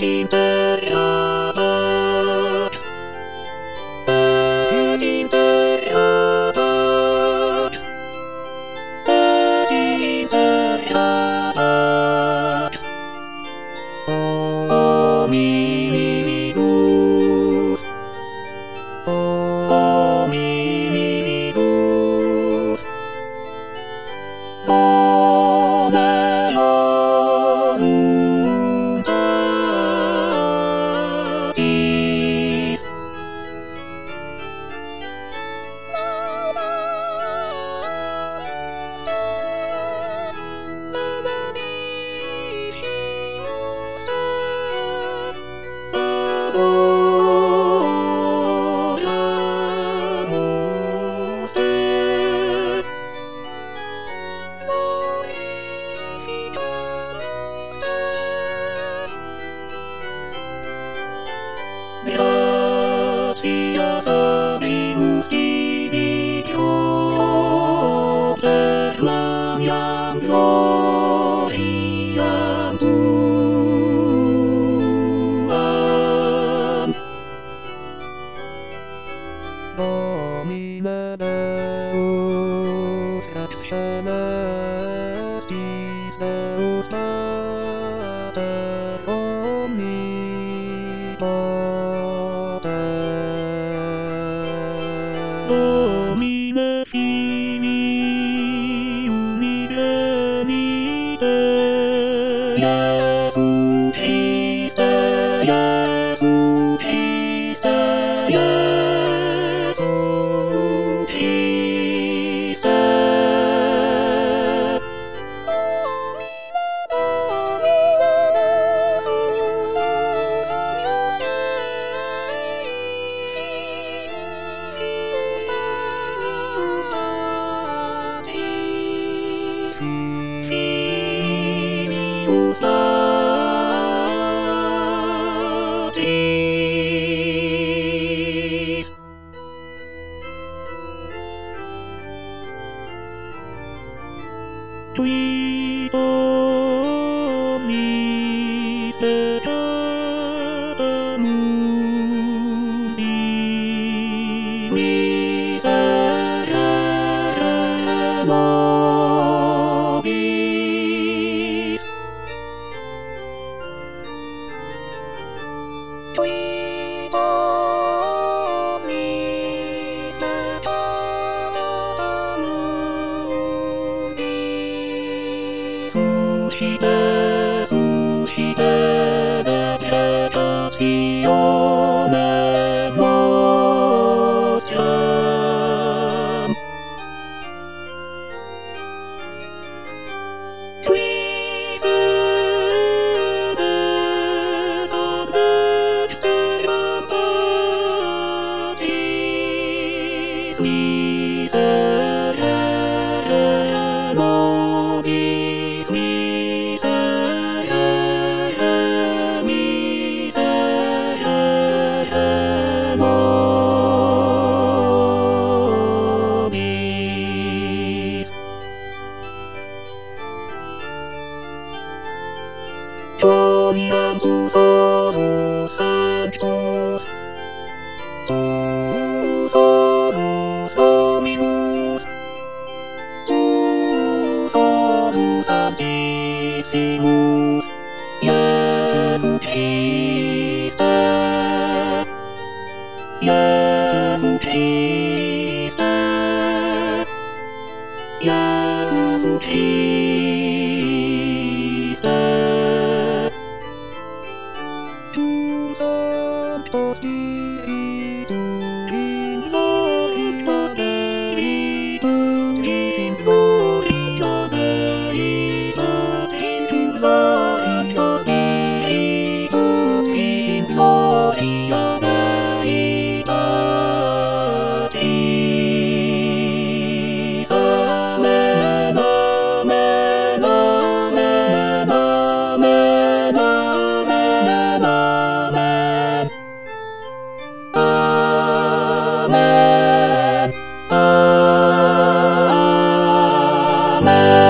Gracias a Venus y Dios, reclaman gloria tua. Domine Deus ex celestis Deus Pater omnipotens. Domine Filii unigenite, Iesu Christe, Iesu Christe, Iesu Christe. Filius Latis. Qui omnis peccata mundi miserere nobis. Qui omnis peccata mundi suscite, suscite deprecationem nostram. Qui sedes ad dexteram Patris, miserere nobis, miserere, miserere nobis. Gloriam tu solus sanctus, tu solus Dominus, tu solus Sanctissimus, Iesu Christe, Iesu Christe, Iesu Christe. Tu Sancto Spiritus in glorias Dei, in glorias Dei, in glorias Dei, in gloria Deitatis. Amen, amen, amen, amen, amen, amen. Amen, amen.